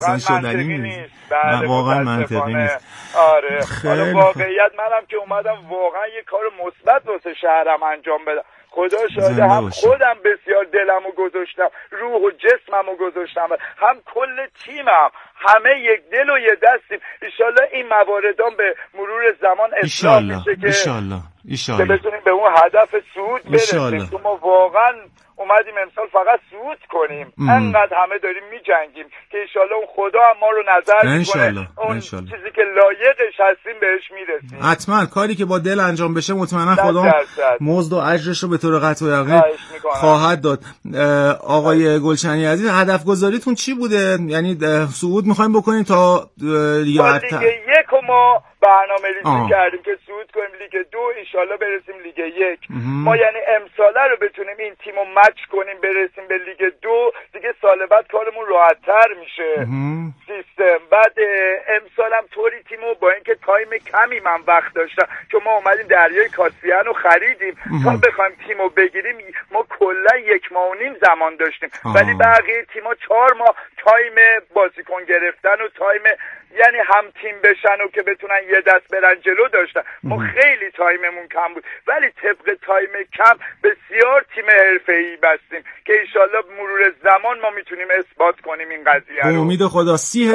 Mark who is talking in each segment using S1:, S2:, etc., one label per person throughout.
S1: منطقی نیست.
S2: واقعا منطقی نیست.
S1: آره حالا واقعیت منم که اومدم واقعا یه کار مثبت واسه شهرم انجام بدم. خدا شاهده هم خودم بسیار دلمو گذاشتم، روح و جسممو گذاشتم، هم کل تیمم، همه یک دل و یک دستیم. انشالله این مواردام به مرور زمان اصلاح میشه که
S2: ایشالله
S1: بتونیم به اون هدف صعود برسیم. تو ما واقعا اومدیم امسال فقط صعود کنیم. انقدر همه داریم میجنگیم که انشالله اون خدا هم ما رو نظر میکنه، اون چیزی که لایقش هستیم بهش میرسیم.
S2: حتما کاری که با دل انجام بشه مطمئنا خدا مزد و اجرش رو به طور قطع و یقین خواهد داد. آقای گلشنی عزیز، هدف گذاریتون چی بوده؟ یعنی صعود میخوایم بکنیم تا لیگ
S1: یک و ما برنامه ریزی کردیم که صعود کنیم لیگ 2، انشالله برسیم لیگ 1. ما یعنی امساله رو بتونیم این تیمو مچ کنیم برسیم به لیگ 2، دیگه سال بعد کارمون راحت‌تر میشه سیستم. بعد امسالم طوری تیمو با اینکه تایم کمی من وقت داشتم که ما اومدیم دریای کاسپین رو خریدیم تا بخوایم تیمو بگیریم، ما کلا 1.5 ماه زمان داشتیم، ولی بقیه تیم‌ها 4 ماه تایم بازیکن گرفتن و تایم یعنی هم تیم بشن و که بتونن یه دست برن جلو داشتن. ما خیلی تایممون کم بود، ولی طبق تایم کم بسیار تیم حرفه‌ای بستیم که انشالله مرور زمان ما میتونیم اثبات کنیم این قضیه رو.
S2: امید خدا.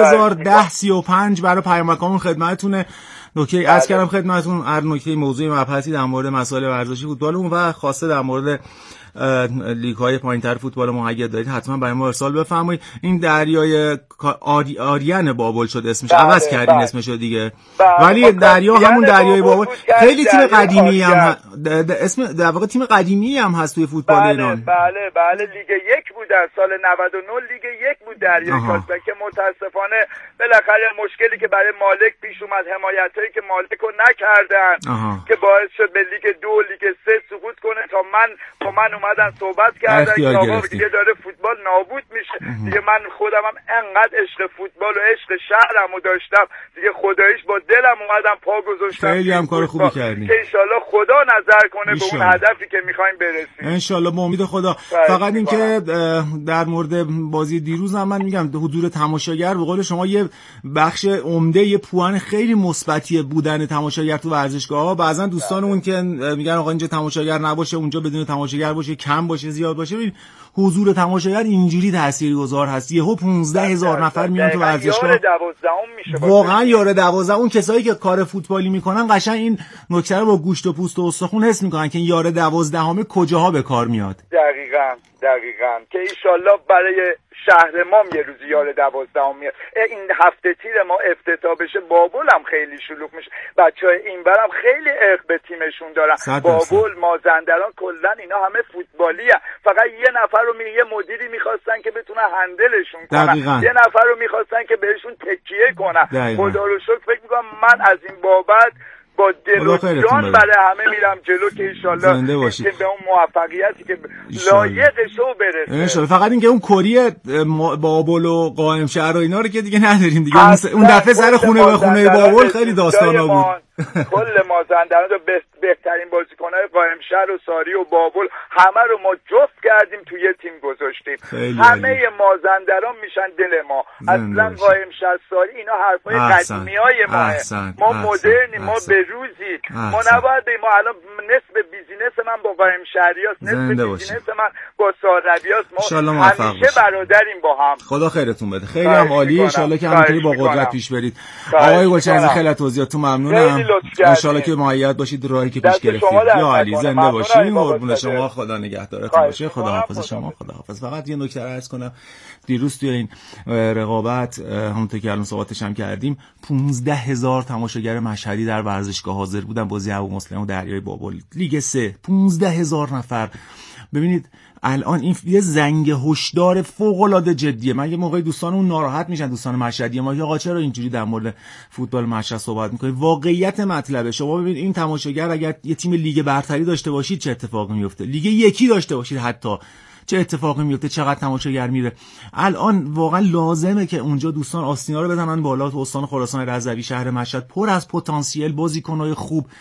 S2: 30,1035 برای پیامکامون خدمتتونه. نکته از کردم خدمتتون هر نکته موضوعی مبحثی در مورد مسائل ورزشی فوتبالمون و خاصه در مورد لیگ‌های پایین‌تر فوتبال ما اگه دارید حتما برای ما ارسال بفرمایید. این دریای آریان بابل شد اسمش، عوض کردین اسمشو دیگه، ولی دریا همون دریای بابل. خیلی تیم قدیمی هم اسم در واقع تیم قدیمی هم هست توی فوتبال ایران.
S1: بله لیگ 1 بود در سال 99، لیگ 1 بود دریای کاسپین که متاسفانه بالاخره مشکلی که برای مالک پیش اومد، حمایتایی که مالکو نکردن که باعث شد به لیگ 2 لیگ 3 سقوط کنه. تا من اومدن صحبت کردن که آقا دیگه داره فوتبال نابود میشه. دیگه من خودم هم انقدر عشق فوتبال و عشق شهرمو داشتم دیگه، خداییش با دلم اومدم پا گذاشتم.
S2: خیلی هم کار خوبی کردین
S1: که انشالله خدا نظر کنه به اون هدفی که میخوایم برسیم
S2: انشالله با امید خدا. فقط اینکه در مورد بازی دیروز هم من میگم حضور تماشاگر به قول شما یه بخش عمده، یه پوان خیلی مثبتی بودن تماشاگر تو ورزشگاه‌ها. بعضن دوستانمون که میگن آقا اینجا تماشاگر نباشه، اونجا بدون تماشاگر باشه، کم باشه، زیاد باشه. ببین حضور تماشاگر اینجوری تاثیرگذار هست. یهو 15,000 نفر میان تو ورزشگاه، واقعا یاره 12. اون کسایی که کار فوتبالی میکنن قشنگ این نکته رو با گوشت و پوست و استخوان حس میکنن که این یاره 12 کجاها به کار میاد.
S1: دقیقاً که انشالله برای شهر ما یه روز یار 12 میاد. این هفته تیر ما افتتاح بشه، بابل هم خیلی شلوغ میشه. بچهای اینورم خیلی عشق به تیمشون دارن. بابل، مازندران، کلا اینا همه فوتبالی هست. فقط یه نفر رو یه مدیری میخواستن که بتونن هندلشون کنن، یه نفر رو میخواستن که بهشون تکیه کنن. خدا رو شکر فکر میکنم من از این بابت با دل و جان برای همه میرم جلو که انشالله به اون موفقیتی که لایقش رو برسه
S2: انشالله. فقط اینکه اون کری بابل و قائم شهر و اینا رو که دیگه نداریم دیگه. اون دفعه سر خونه به خونه بابل خیلی داستانا بود.
S1: کل مازندران رو بهترین بازیکن‌های قائم شهر و ساری و بابل همه رو ما جفت کردیم توی یه تیم گذاشتیم. همه مازندران میشن دل ما. اصلا قائم شهر ساری اینا حرفای قدیمیای ما مدرنی، ما به روزی ما نباید ما الان نصف بیزینس من با قائم شهریاست، نصف بیزینس من با سارویاست. ما همیشه برادریم با هم.
S2: خدا خیرتون بده. خیلی هم عالی. ان شاءالله که همینطوری با قدرت پیش برید. آقای گلشنی خیلی توضیحاتتون ممنونم. ان شاءالله که مؤید باشید راهی که پیش گرفتید. یا علی زنده باشید. قربون شما. خدا نگهدارتون باشه. خدا حافظ شما. خدا حافظ. فقط یه نکته عرض کنم. دیروز توی این رقابت همونطور که الان صحبتش هم کردیم 15,000 تماشاگر مشهدی در ورزشگاه حاضر بودن بازی ابومسلم و دریای بابل لیگ 3. 15,000 نفر. ببینید الان این یه زنگ هشدار فوق‌العاده جدیه. من یه موقعی دوستانمون ناراحت میشن، دوستان مشهدی ما، که آقا چرا اینجوری در مورد فوتبال مشهد صحبت می‌کنید. واقعیت مطلبه شما ببینید این تماشاگر اگر یه تیم لیگ برتری داشته باشید چه اتفاقی میفته، لیگ یکی داشته باشید حتی چه اتفاقی میفته، چقدر تماشاگر میره. الان واقعا لازمه که اونجا دوستان آستینا رو بزنن بالا. تو استان خراسان رضوی شهر مشهد پر از پتانسیل، بازیکن‌های خوب،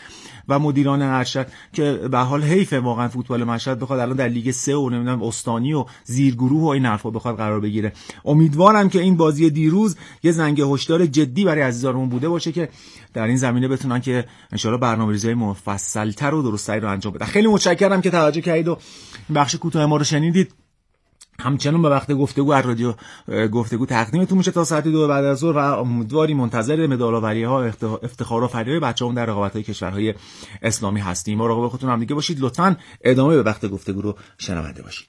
S2: و مدیران ارشد که به حال حیف واقعا فوتبال مشهد بخواد الان در لیگ 3 و نمیدونم استانی و زیرگروه و این حرفا بخواد قرار بگیره. امیدوارم که این بازی دیروز یه زنگ هشدار جدی برای عزیزانمون بوده باشه که در این زمینه بتونن که ان شاءالله برنامه‌ریزی مفصل‌تر و درست‌تری رو انجام بدن. خیلی متشکرم که توجه کردید و بخش کوتاه ما رو شنیدید. همچنان به وقت گفتگو از رادیو گفتگو تقدیمتون میشه تا ساعت 2 بعد از ظهر و امیدواریم منتظر مدال‌آوری‌ها و افتخارآفرینی‌های بچه‌مون در رقابت‌های کشورهای اسلامی هستیم. مراقب خودتون هم دیگه باشید. لطفاً ادامه به وقت گفتگو رو شنونده باشید.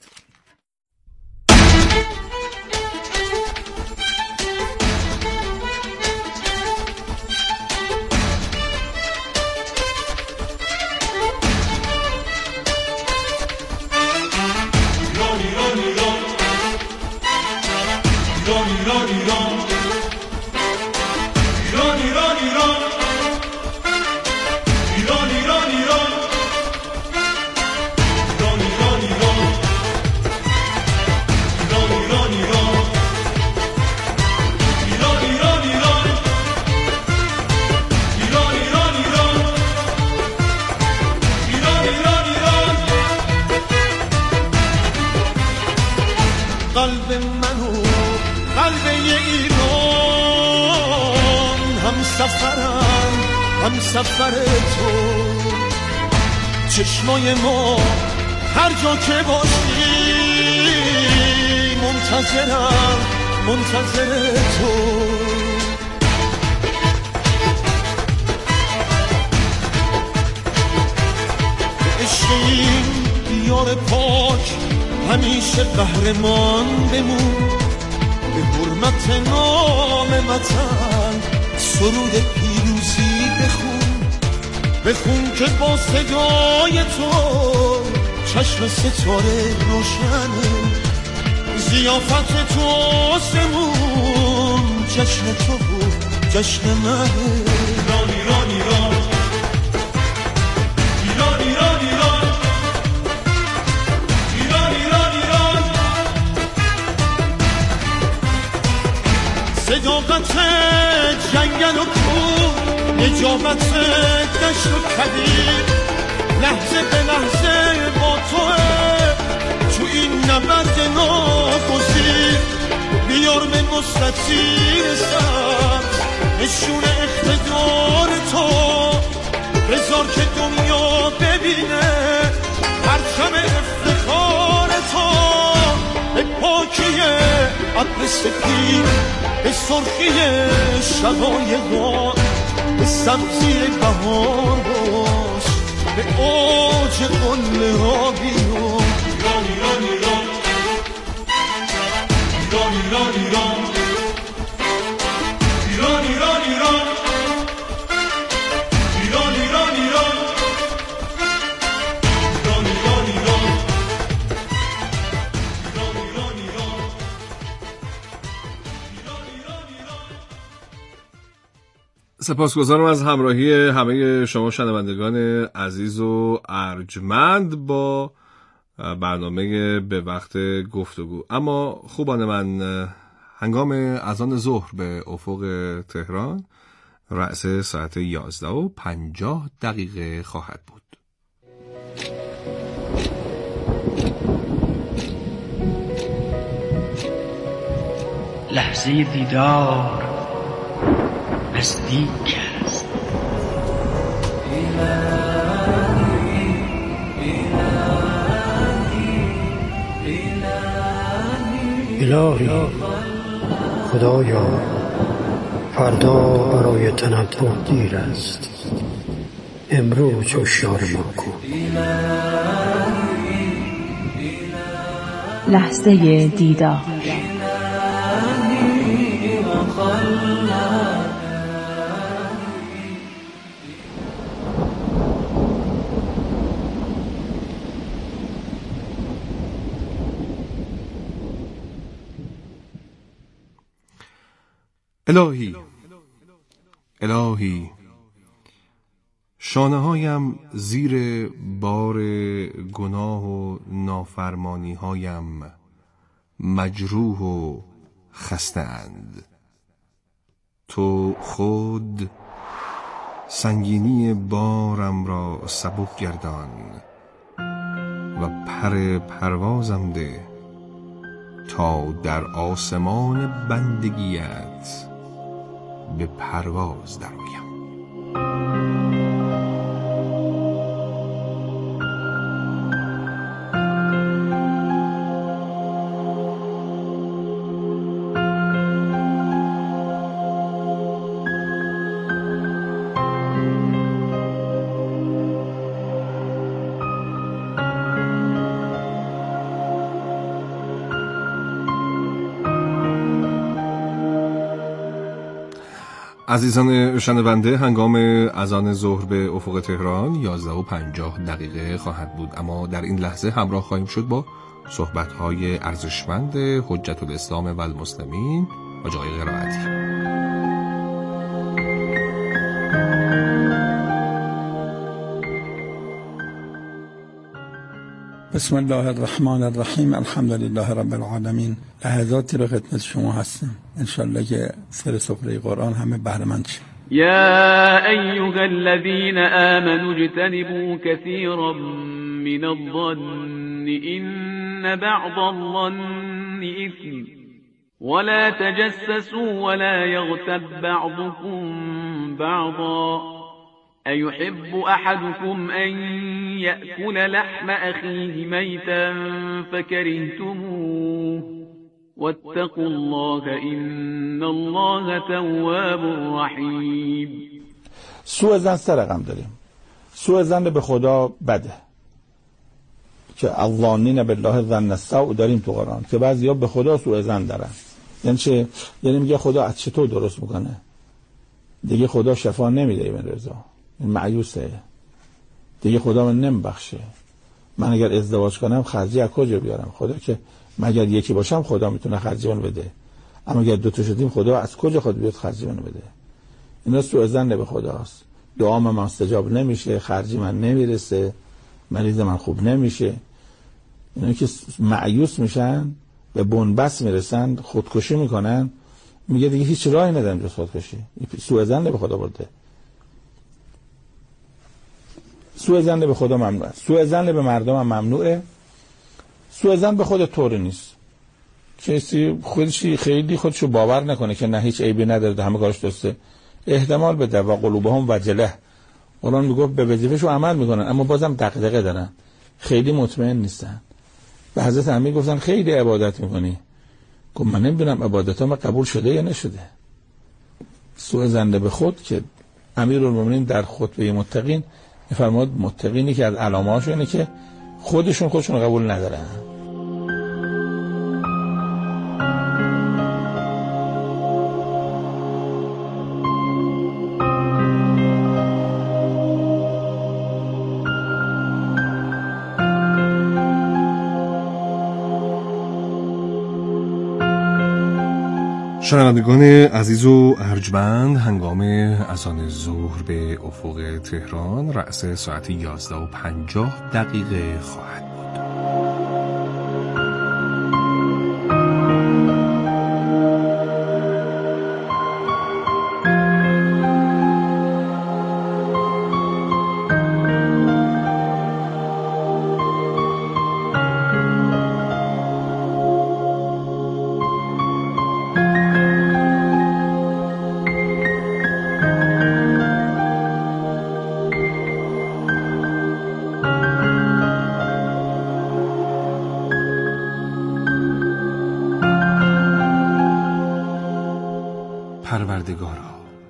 S3: سفر تو چشمای ما هر جا که باشی منتظر تو عشق این یار پاک همیشه قهرمان بمون به حرمت نام وطن سرود پیروزی بخون که با صدای تو چشم ستاره روشنه ضیافت تو آسمون جشن تو بود جشن منه ایران ایران ایران ایران ایران ایران ایران ایران ایران صداقت جنگل و کوه نجابت دشت و کویر لحظه به لحظه با توه تو این نبرد ناگزیر بیار به مستطیل سبز نشون اقتدار تو بذار که دنیا ببینه پرچم افتخار تو به پاکی ابر سپید به سرخی شقایقات به سبزی بهار باش به اوج قله ها بیان ایران ایران ایران ایران ایران ایران ایران ایران ایران ایران ایران ایران ایران ایران ایران
S4: سپاسگزارم از همراهی همه شما شنوندگان عزیز و ارجمند با برنامه به وقت گفتگو. اما خوبان من، هنگام اذان ظهر به افق تهران رأس ساعت 11:50 خواهد بود.
S5: لحظه دیدار نزدیک است.
S6: الهی خدایا، فردا برای تنبه دیر است، امروز هوشیار ما کن.
S7: لحظه دیدار.
S4: الهی، الهی، شانه هایم زیر بار گناه و نافرمانی هایم مجروح و خسته اند. تو خود سنگینی بارم را سبک گردان و پر پروازم ده تا در آسمان بندگیت به پرواز درآیم. عزیزان شنونده، هنگام اذان ظهر به افق تهران 11:50 خواهد بود، اما در این لحظه همراه خواهیم شد با صحبت‌های ارزشمند حجت الاسلام و المسلمین حاج آقای قرائتی.
S8: بسم الله الرحمن الرحیم. الحمدلله رب العالمین. لحظاتی رو خدمت شما هستیم، انشالله که سر سفره قرآن همه بهره‌مند شیم.
S9: یا ایها الذین آمنوا اجتنبوا كثيرا من الظن ان بعض الظن اثم ولا تجسسوا ولا يغتب بعضكم بعضا أيحب أحدكم أن يأكل لحم أخيه ميتا فكرهتموه واتقوا الله إن الله تواب رحیم.
S10: سوء ظن سه رقم داریم. سوء ظن به خدا بده که الظانین بالله ظن السوء داریم تو قرآن، که بعضیا به خدا سوء ظن دارن. یعنی چه؟ یعنی میگه خدا از چطور درست میکنه، دیگه خدا شفا نمیده ابن رضا، این مایوسه، دیگه خدا من نمیبخشه، من اگر ازدواج کنم خرجی از کجا بیارم؟ خدا که مگر یکی باشم خدا میتونه خرجی من بده، اما اگر دو تا شدیم خدا از کجا خود بیاد خرجی من بده؟ اینا سوء ظن به خداست. دعا من استجاب نمیشه، خرجی من نمیرسه، مریض من خوب نمیشه. اینا که مایوس میشن به بنبست میرسن، خودکشی میکنن، میگه دیگه هیچ راهی ندارم جز خودکشی. سوء ظن به خدا برده. سوء ظن به خدا ممنوعه. سوء ظن به مردم هم ممنوعه. سوء ظن به خود طور نیست. کسی خودشی خیلی خودشو باور نکنه که نه هیچ عیبی نداره، همه کارش درسته، احتمال بده. و قلوبهم وجله، قرآن میگه به وظیفه‌شون عمل میکنن اما بازم دغدغه دارن، خیلی مطمئن نیستن. به حضرت امیر گفتن خیلی عبادت میکنی، گفت من نمیدونم عبادتام قبول شده یا نشده. سوء ظن به خود که امیرالمومنین در خطبه متقین میفرماد متقینی که از علامه‌هاش اینه که خودشون قبول ندارن.
S4: شنوندگان عزیز و ارجمند، هنگام اذان ظهر به افق تهران رأس ساعت 11:50 خواهد بود. پروردگارا،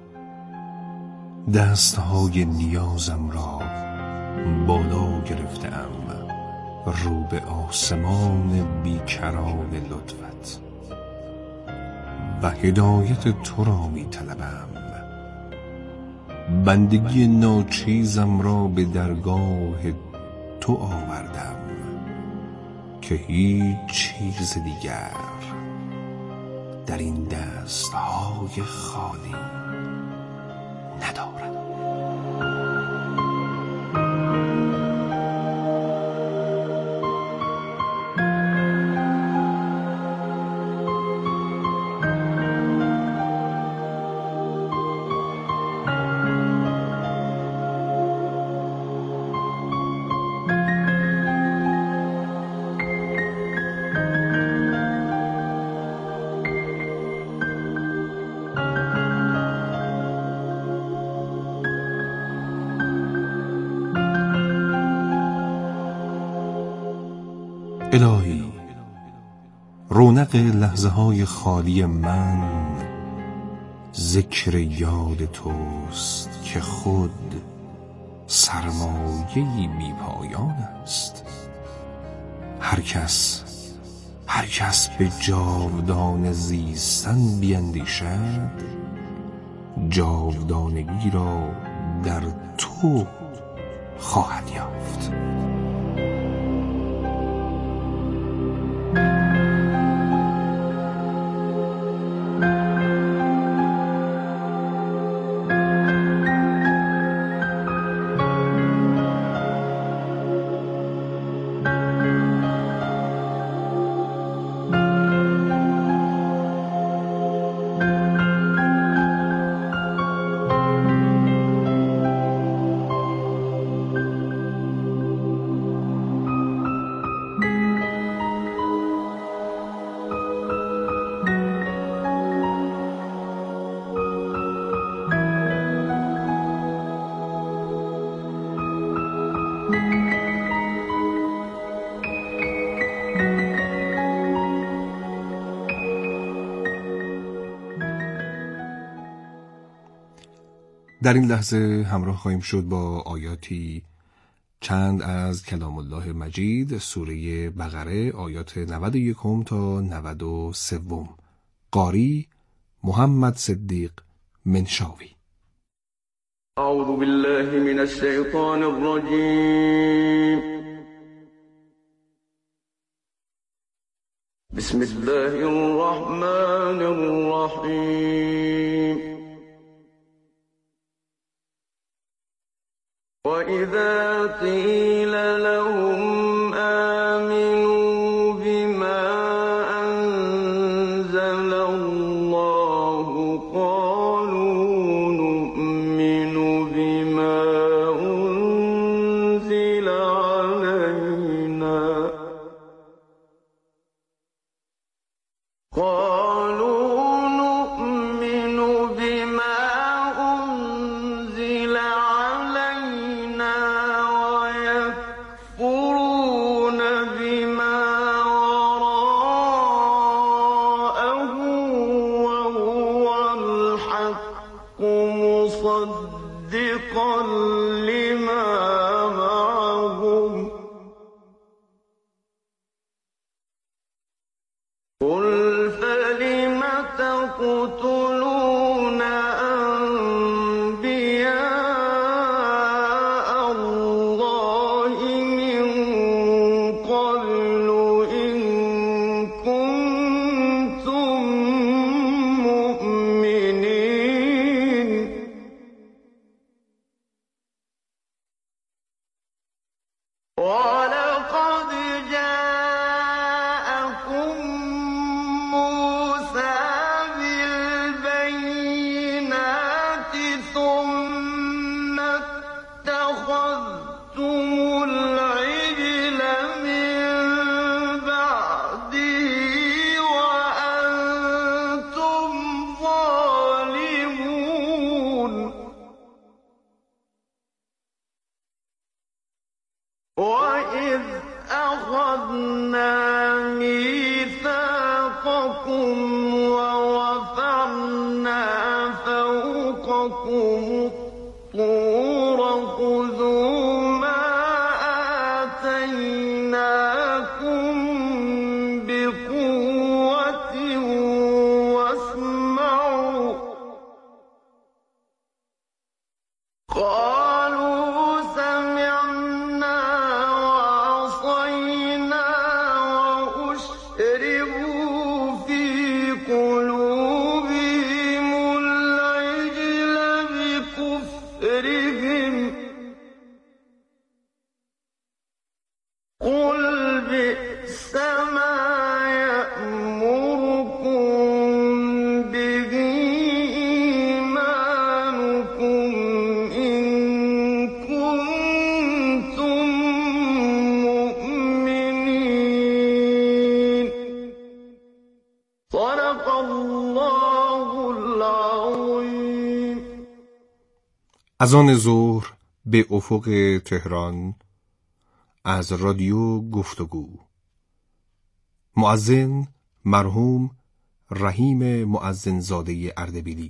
S4: دستهای نیازم را بالا گرفتم رو به آسمان بیکران لطفت و هدایت تو را می طلبم. بندگی ناچیزم را به درگاه تو آوردم که هیچ چیز دیگر در این دستهای خالی ندارم. الهی رونق لحظه های خالی من ذکر یاد توست که خود سرمایه‌ای بی پایان است. هر کس به جاودان زیستن بیندیشد جاودانگی را در تو خواهد یافت. در این لحظه همراه خواهیم شد با آیاتی چند از کلام الله مجید، سوره بقره، آیات 91 تا 93. قاری محمد صدیق منشاوی.
S11: اعوذ بالله من الشیطان الرجیم. بسم الله الرحمن الرحیم. وَإِذَا قِيلَ لَهُمْ آمِنُوا بِمَا أَنزَلَ اللَّهُ قَالُوا نُؤْمِنُ بِمَا أُنزِلَ عَلَيْنَا مصدقا لما معهم قل فلم تقتلون أنبياء الله من قبل إن كنتم مؤمنين ولقد جاءكم موسى بالبينات ثم اتخذتم العجل من بعده وأنتم ظالمون وَإِذْ أَخَذْنَا مِيثَاقَكُمْ وَرَفَعْنَا فَوْقَكُمُ الطُّورَ خُذُوا مَا آتَيْنَاكُمْ بِقُوَّةٍ وَاسْمَعُوا قَالُوا سَمِعْنَا وَعَصَيْنَا وَأُشْرِبُوا فِي قُلُوبِهِمُ الْعِجْلَ بِكُفْرِهِمْ قُلْ بِئْسَ مَا يَأْمُرُكُم بِهِ إِيمَانُكُمْ إِن كُنتُم مُّؤْمِنِينَ صدق الله العظیم.
S4: اذان ظهر به افق تهران از رادیو گفتگو مؤذن مرحوم رحیم مؤذنزاده اردبیلی.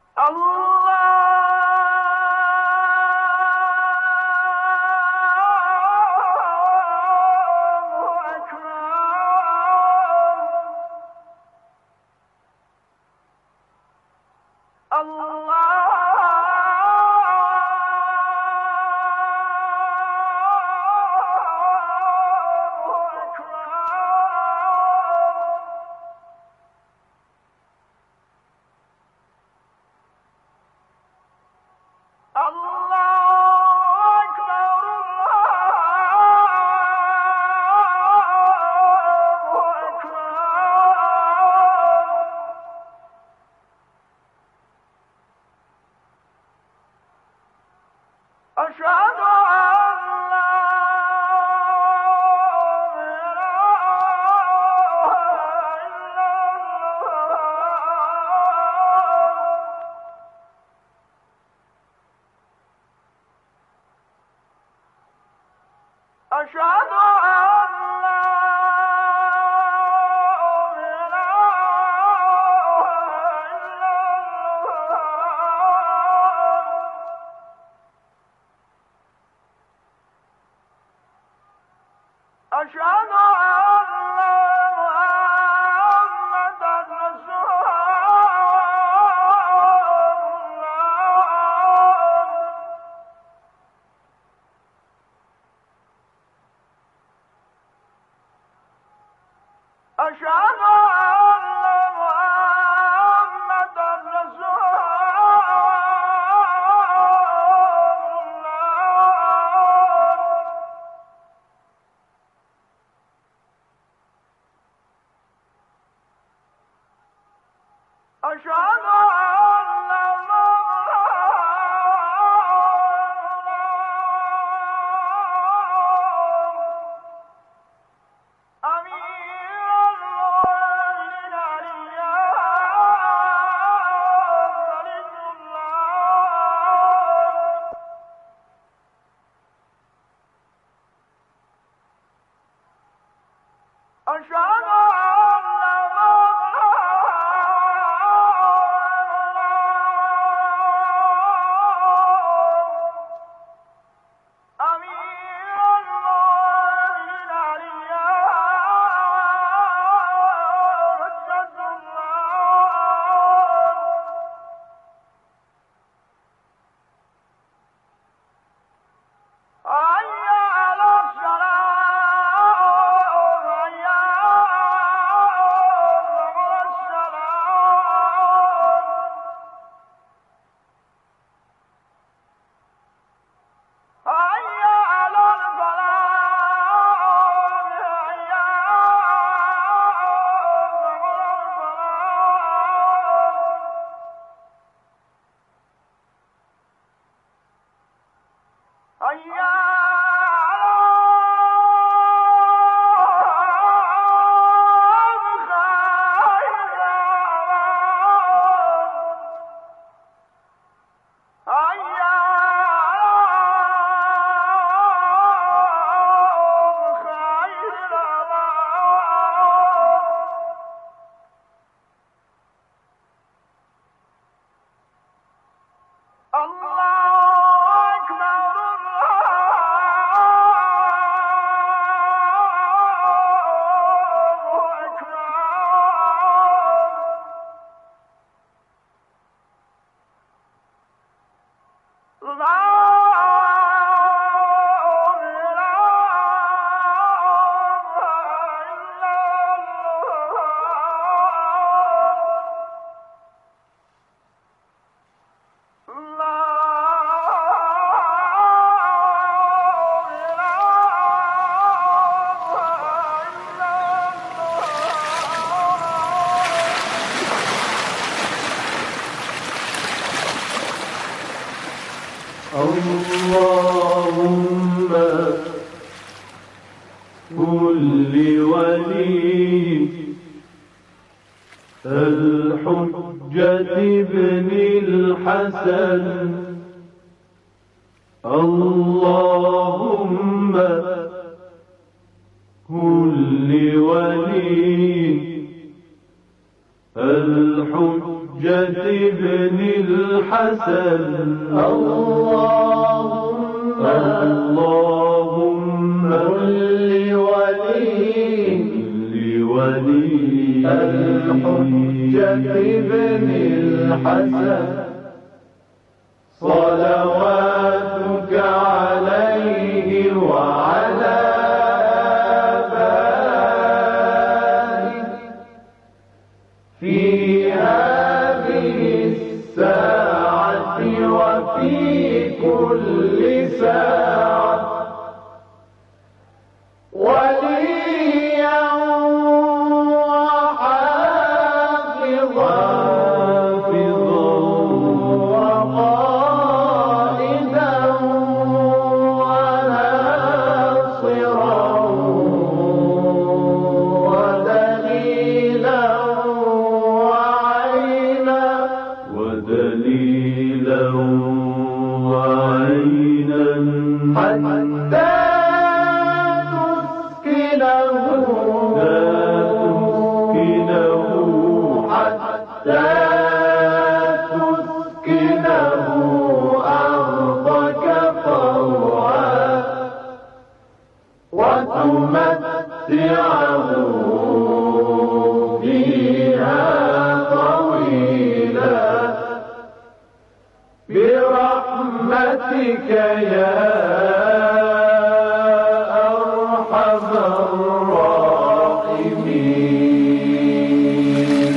S3: اللهم كل ولي الحجة ابن الحسن اللهم كل ولي
S11: الحجة ابن الحسن اللهم لولي الحجة ابن الحسن صلواتك عليه وعلى آبائه في هذه الساعة وفي كل ساعة وليا وحافظا وقائدا وناصرا ودليلا برحمتك يا أرحم الراحمين.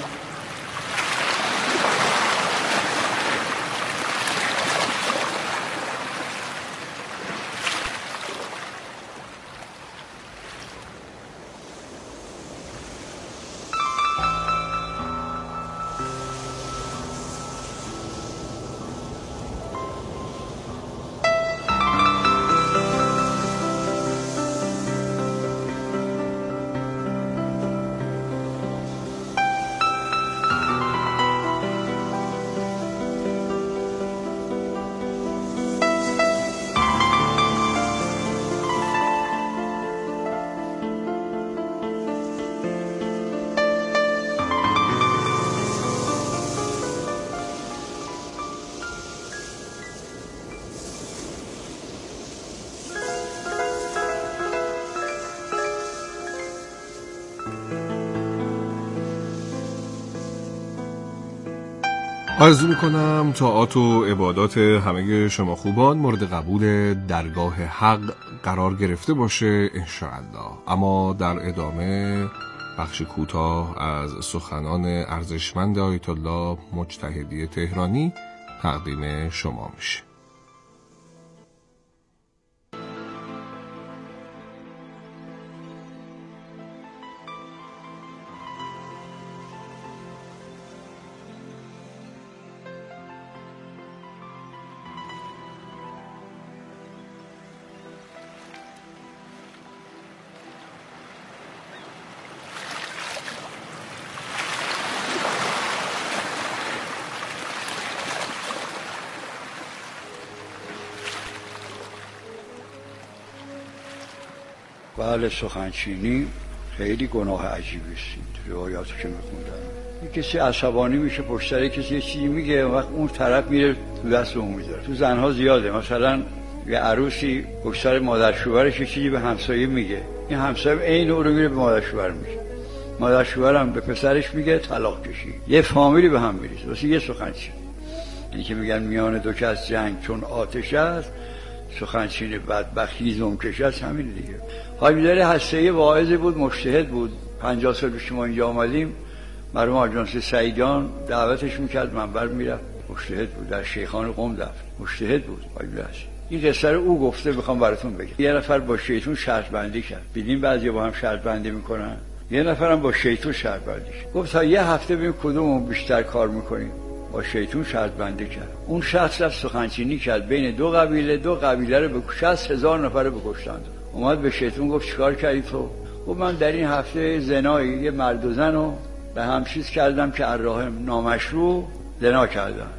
S4: آرزو میکنم طاعات و عبادات همه شما خوبان مورد قبول درگاه حق قرار گرفته باشه انشاءالله. اما در ادامه بخش کوتاه از سخنان ارزشمند آیت الله مجتهدی تهرانی تقدیم شما میشه.
S12: بله، سخنچینی خیلی گناه عجیبی است. روایاتی که میخوندم کسی عصبانی میشه پشت سر کسی یه چیزی میگه، وقت اون طرف میره تو دست اون میذاره. تو زنها زیاده، مثلا یه عروسی پشت سر مادر شوهرش یه چیزی به همسایه میگه، این همسایه عین اون رو میره به مادر شوهر میگه، مادر شوهرم به پسرش میگه طلاق کشی، یه فامیلی به هم میریزه واسه یه سخنچینی. یعنی که میگن میان دو کس جنگ چون آتش است، سخنچین بدبخت هیزمکش است، همین دیگه. حاجی هسته‌ای واعظ بود، مجتهد بود. 50 سال پیش ما اینجا آمدیم، مرحوم آجانس سعیدان دعوتش میکرد، منبر میرفت، مجتهد بود، در شیخان قم دفن، مجتهد بود حاجی هست. این قصه رو او گفته، میخوام براتون بگم. یه نفر با شیطون شرط بندی کرد، دیدین بعضیا با هم شرط بندی میکنن، یه نفرم با شیطون شرط بندی کرد، گفت تا یه هفته ببین کدومون بیشتر کار میکنیم. با شیطون شرط بندی کرد. اون شخص رفت سخنچینی کرد بین دو قبیله رو به 60,000 نفر رو بکشتند. اومد به شیطون گفت چیکار کردی تو؟ گفت من در این هفته زنایی یه مرد و زن رو به هم چیز کردم که از راه نامشروع زنا کردن.